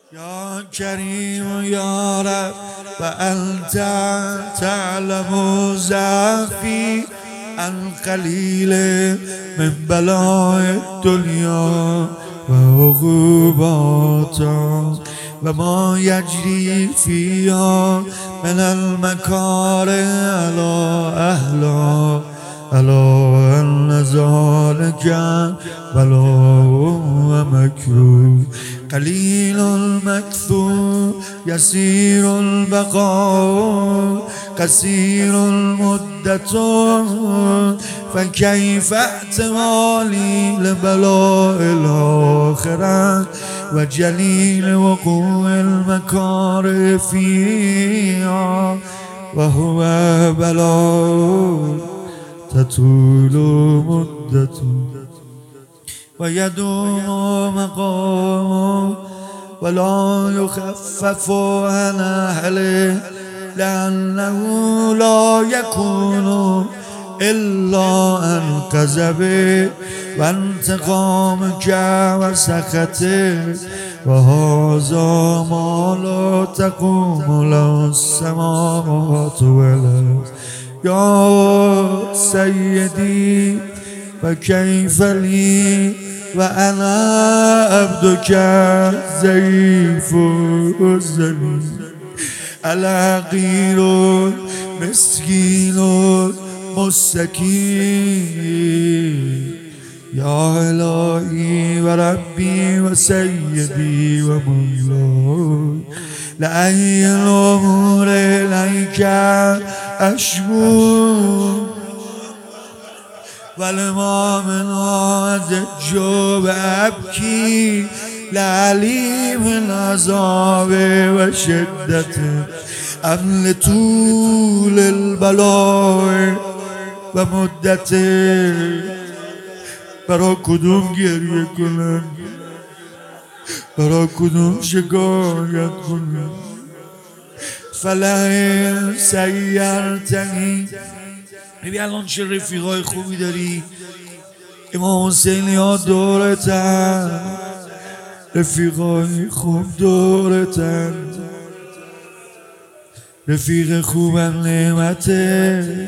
يا كريم يا رب وأنت تعلم ضعفي القليل من بلاء الدنيا وعقوباتها وما يجري فيها من المكاره على أهلها ألا أن ذلك بلاء ومكروه قليل المكثور يسير البقاء قصير المدة فكيف احتمالي لبلاء الآخرة وجليل وقوع المكاره فيها وهو بلاء تطول مدته ويدوم مقامه ولا يخفف عن أهله لأنه لا يكون إلا عن كذبه وانتقامك وسخطه وهذا ما لا تقوم له السماوات والأرض يا سيدي فكيف لي وأنا عبدك ضعيف الذليل الحقير مسكين مستكين يا إلهي وربي وسيدي ومولاي لأي الأمور إليك أشكو ولما من أزج وأبكي لعليم العذاب وشدته أم لطول البلاء ومدته برا کدوم گریه کنم برا کدوم شکایت کنم فلئن سیرتنی ببین الان چه رفیقای خوبی داری امام حسینی ها دورتن رفیقای خوب دورتن رفیق خوبم نعمته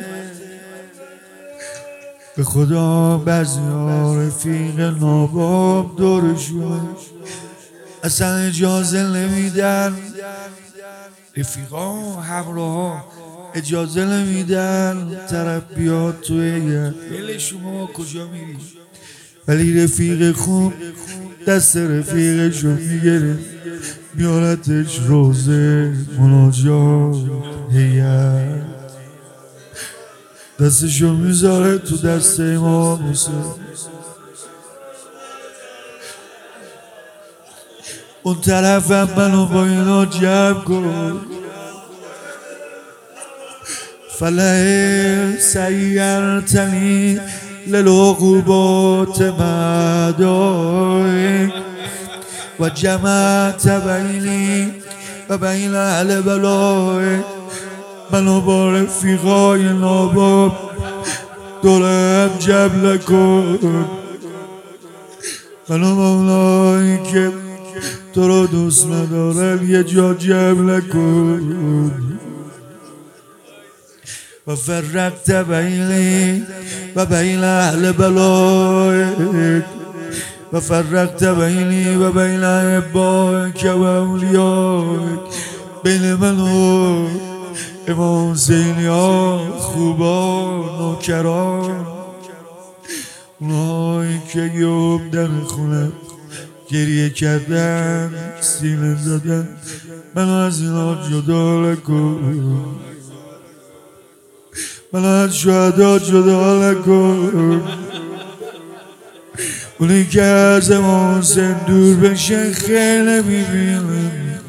به خدا بعضی‌ها رفیق ناباب دورشون اصلا اجازه نمیدن رفیقا همراه اجازه نمیدن طرف بیاد توی بله شما کجا میری ولی رفیق خوب دست رفیقشو میگیره میارتش روزه مناجات هیئت دستشو میذاره تو دست امام حسین اون طرفم منو با اینا جمع کن فلئن سیرتنی للعقوبات مدائک و جمعت بینی و بین اهل بلائک منو با رفیقای ناباب دورم جمع کن منو مولایی که تو رو دوست ندارم یه جا جمع کن و فرقت بینی و بین اهل بلائک و فرقت بینی و بین احبائک و اولیائک بین من و امام حسینی ها خوبان نوکران اونهایی که یوم در خونه گریه کردن سینه زدن منو از اینا جدا نکن منو از شهدا جدا نکن اونی که از امام حسین دور بشه خیلی نمیبینم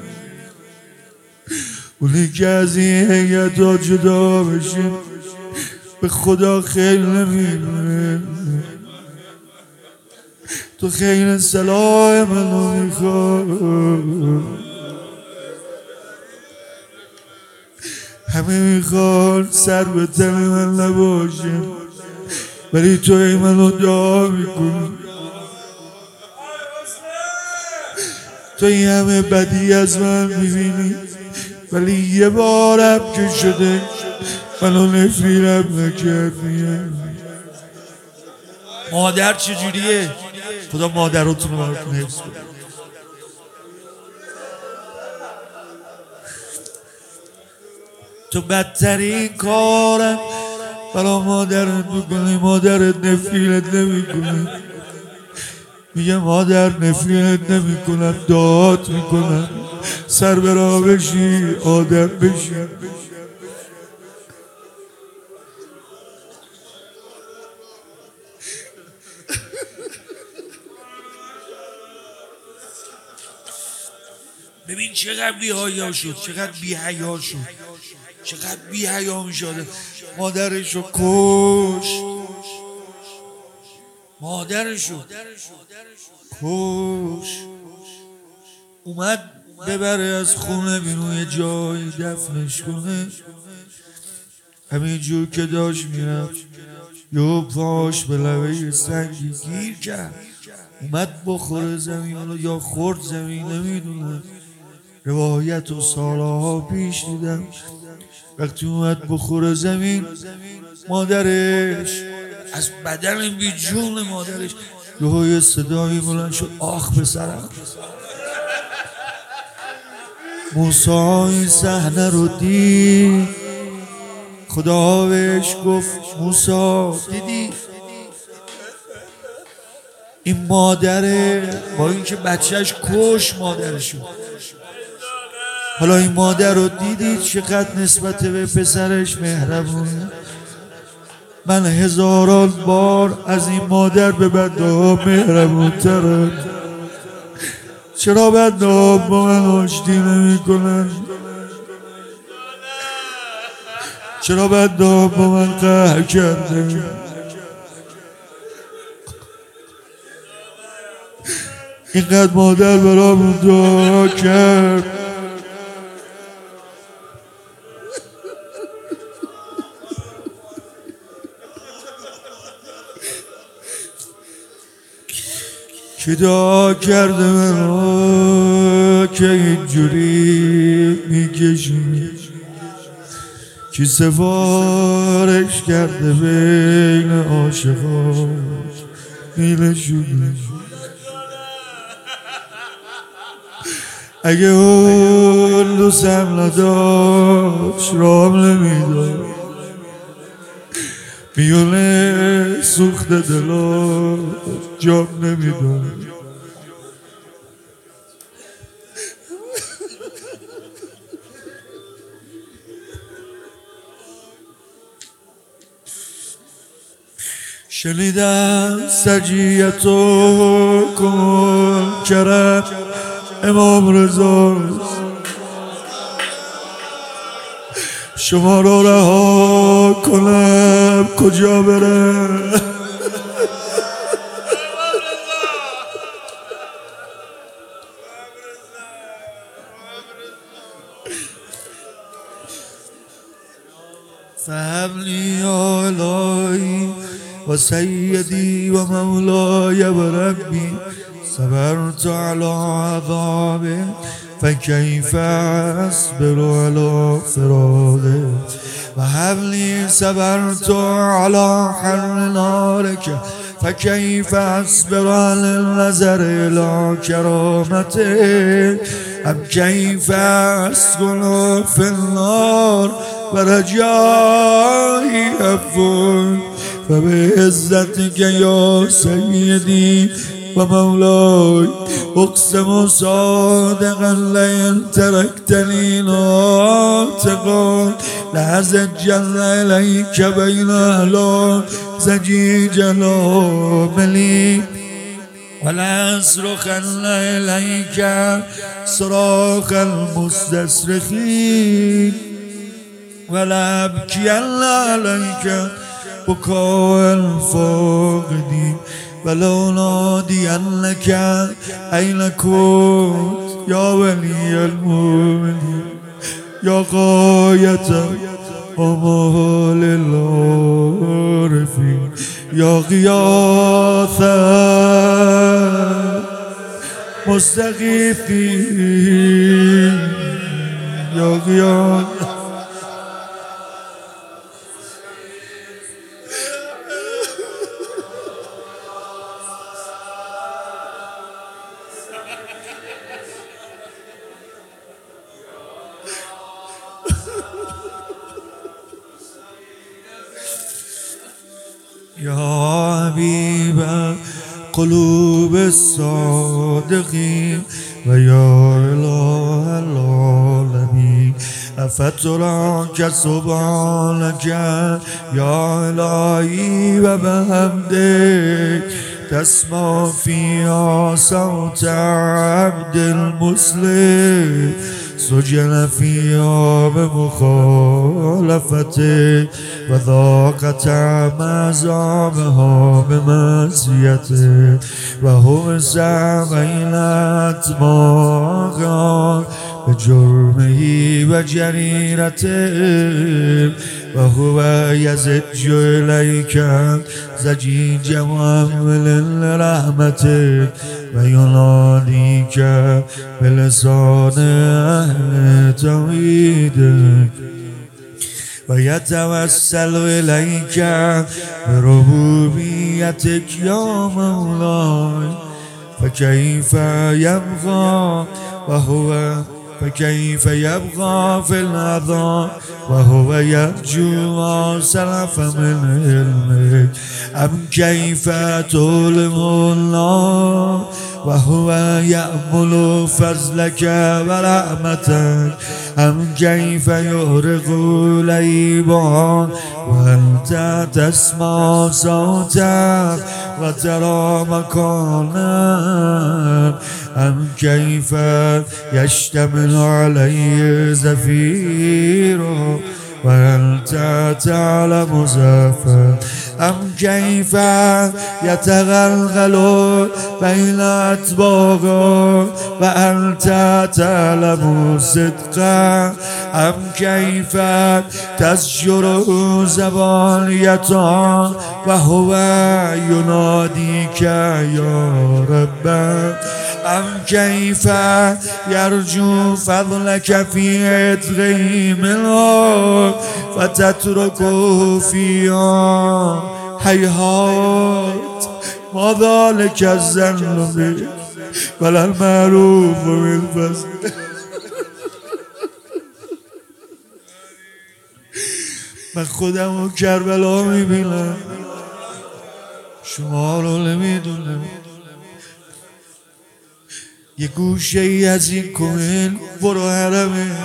اونی که از این هیئت ها جدا بشه به خدا خیلی نمیبینم تو خیلی صلاح منو میخواد همه میخواد سر به تن من نباشه ولی تو ای منو دعا میکنی تو این همه بدی از من میبینی، ولی یه بارم که شده منو نفرینم نکردی. مادر چجوریه؟ خدا مادراتون رو براتون حفظ کنه. تو بدترین کارم برا مادرت میکنی، مادرت نفرینت نمیکنه. میگه مادر نفرینت نمیکنم، دعات میکنم سر به راه بشی، آدم بشی. ببین چقدر بی‌حیا شد، چقدر بی‌حیا شد، چقدر بی‌حیا میشد. مادرشو کش، مادرشو کش. اومد ببره از خونه بیرون، یه جایی دفنش کنه. همینجور که داشت میرفت یه پاش به لبه سنگی گیر کرد، اومد بخوره زمین رو یا خورد زمین نمیدونم. روایت و سالها پیش دیدم وقتی اومد بخوره زمین، مادرش از بدن بی جون مادرش یه صدایی بلند شد، آخ پسرم. موسی این صحنه رو دید، خدا بهش گفت موسی دیدی این مادره با اینکه بچهش کش مادرشو، حالا این مادر رو دیدید چقدر نسبت به پسرش مهربونه. من هزاران بار از این مادر به بنده ها مهربون ترم. چرا بنده ها با من آشتی نمی کنن؟ چرا بنده ها با من قهر کرده؟ اینقدر مادر برامون دعا کرد، که دعا کرده منو که اینجوری میکشی، که سفارش کرده بین عاشقا میلشونی. اگه اون دوستم نداشت رام نمیداد، میونه سوخت دلات جام نمیداد. شنیدم سجیتو کن کرم امام رضا، شما رو رها کنم کجا برم؟ فهمني يا إلهي وسيدي ومولاي وربي، صبرت على عذابه فكيف أصبر على فراقه، وهب لي صبرت على حر نارك فكيف أصبر على النظر إلى كرامته، أم كيف أسكن في النار ورجائي عفو، فبعزتك يا سيدي ومولاي أقسم صادقا لئن تركتني ناطقا لأزجن إليك بين أهلك زجيج الأمل، ولا أصرخن إليك صراخ المستصرخين، ولا أبكين عليك بكاء الفاقدين، ولو نادينك أين كنت يا ولي المؤمنين، يا غاية آمال العارفين، يا غياثا مستغیثی یا قیام یا حبیب قلوب الصادقین و یا اله العالمین افتراک سبحانک یا الهی و بحمدک تسمع فیها صوت عبد المسلم سجن فيها بمخالفته وذاق طعم عذابها بمعصيته وهمس بين أطباقها بجرمه وجريرته وهو يزج إليك زجيج محمل لرحمتك ويناديك بلسان أهل توحيدك ويتوسل إليك بربوبيتك يا مولاي فكيف يبغى فكيف يبغى في العذاب وهو يرجو سلف من علمك أم كيف تظلم الله وهو يأمل فضلك ورحمتك أم كيف يغرق ليبا وأنت تسمع صوتك وترى مكانك أم كيف يشتمل عليه زفيره وأنت تعلم زفا أم كيف يتغلغل بين أطباقه وأنت تعلم صدقا أم كيف تزجر زبانيته وهو يناديك يا رب أم كيف يرجو فضلك في عطره منه فتتركه فيها هيهات ما ذلك الظن به ولا المعروف بالفضل من خودم رو کربلا میبینم شما رو نمیدونم یه گوشه ای از این کوهن برو حرمش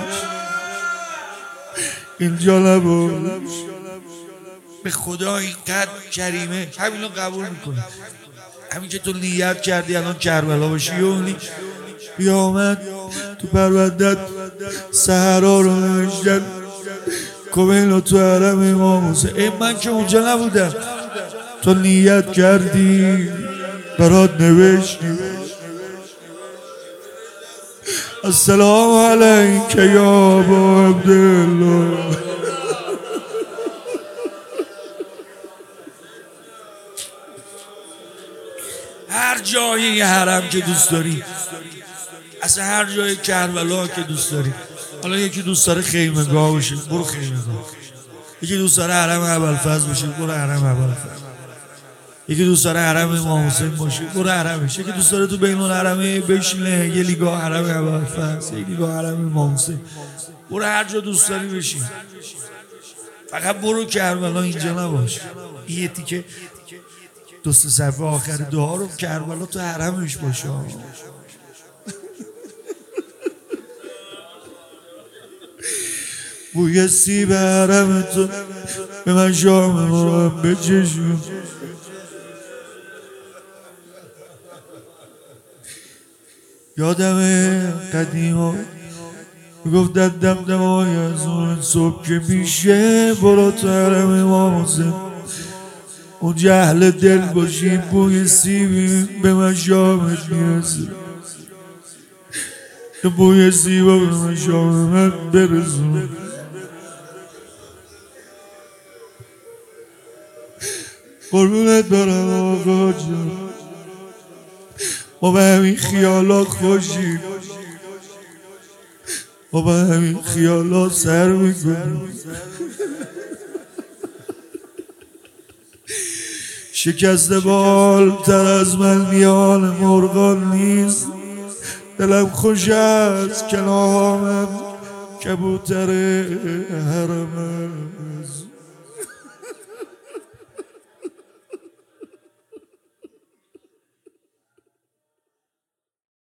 اینجا نباش به خدا اینقدر کریمه همینو قبول میکنه همین که تو نیت کردی الان کربلا باشی یونی بیامد تو پروندت سهرا رو نوشتن کوهن تو حرم امام حسین من که اونجا نبودم تو نیت کردی برات نوشتی السلام علیک یا ابا عبدالله هر جایی حرم که دوست داری اصلا هر جای کربلا که دوست داری حالا یکی دوست داره خیمه‌گاه باشه برو خیمه‌گاه یکی دوست داره حرم ابوالفضل باشه برو حرم ابوالفضل یکی دوست داره حرم امام حسین باشه برو حرمش یکی دوست داره تو بین الحرمین بشینه یه لیگاه حرم ابوالفضل یه لیگاه حرم امام حسین برو هر جا دوست داری بشین فقط برو کربلا اینجا نباش یه تیکه دوست صفحه آخر دعا رو کربلا تو حرمش باشه بوی سیب حرم تو به من شام رو بچشون یادمه قدیما میگفت دمدمای از اون صبح که میشه برو تو حرم امام حسین اون جهل دل باشی بوی سیبی به من شامت میرسه بوی سیبا به من شامت برسون قربونت برم آقا جان ما به همین خیالات خوشیم، ما به همین خیالات سر میکنیم. شکسته بالتر از من میان مرغان نیست، دلم خوش از کلامم کبوتر حرم است.